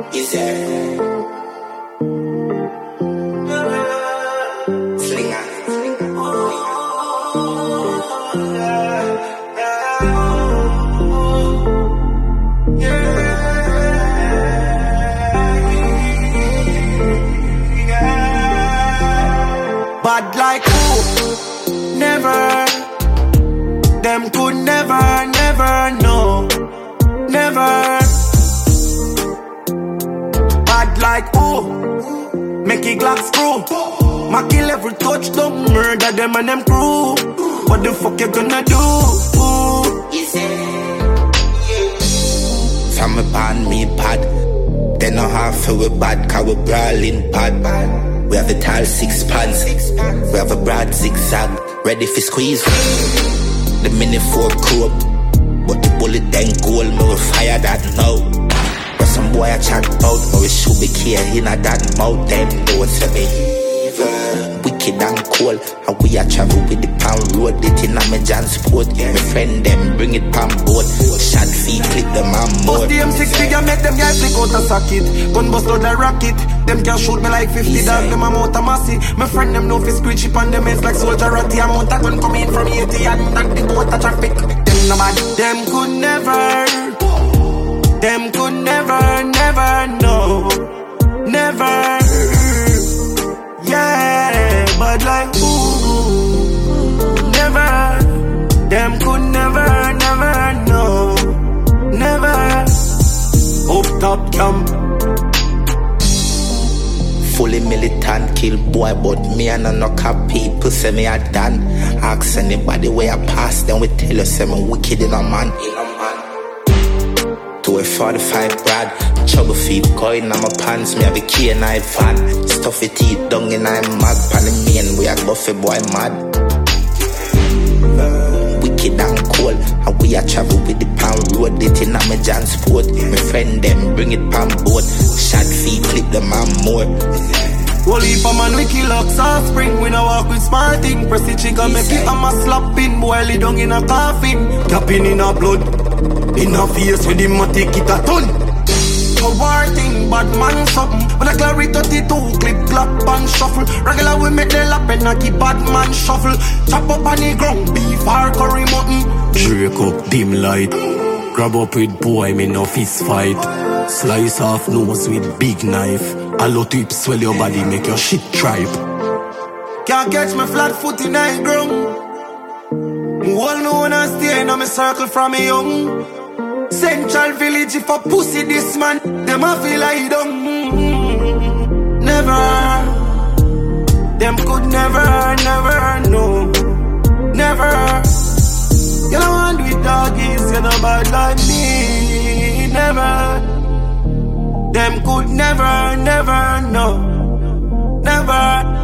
Is there? Slinger. Bad like who? Never. Them could never know. Never. Bad like who? Make it Glock screw. Ma kill every touchdown, murder them and them crew. What the fuck you gonna do? From upon me pad. They know how feel we bad, cause we brawling pad. We have a tall 6 pants. We have a broad zigzag, ready for squeeze. The mini 4 coupe, but the bullet then gold, me we fire that now. But some boy I chat about, but we should be care in a that mouth. Them don't say me evil, wicked and cold. And we a travel with the pound road, it in a me transport. My friend them bring it pan boat, shot feet clip them and more. Bust the M6 figure, make them guys flick out a socket. Gun bust out the rocket. Them can shoot me like 50 dogs, them amount of massy. My friend them know fi screech up on them heads like soldier ratty. Amount of gun come in from 80 and that the boat a traffic. Them no bad, them could never. Them could never know. Never. Yeah, but like ooh, never. Them could never know. Never. Up top camp. Fully militant, kill boy, but me and no cap people say me a done. Ask anybody where I pass, then we tell you say me wicked in a man. To a 45 Brad, trouble feet, coin on my pants, me have a key and I fan. Stuffy teeth, dung and I'm mad, pan the main, we a buffy boy mad. Wicked and cold, and we a travel with the pound road, it in a me transport. My friend them bring it pan boat, shot feet, clip them and more. Whole heap of man we kill ox all spring. We no walk with small thing. Press the chick and make it a ma slapping. Boil it down in a coffin. Tapping in a blood. In a face with him a take it a ton. A war thing, bad man something. When a Clary 32 clip, clap and shuffle. Regular we make the lap and a keep bad man shuffle. Chop up on the ground, beef or curry mutton. Drake up, dim light. Grab up with boy, me no fist fight. Slice off nose with big knife. A lot tip swell your body, make your shit tripe. Can't catch me flat foot in the ground. All me wanna stay in a me circle from me young. Central village if a pussy this man, them a feel like dumb. Never. Them could never know. Never. You don't want to do doggies, you know bad like me. Never. Them could never know. Never.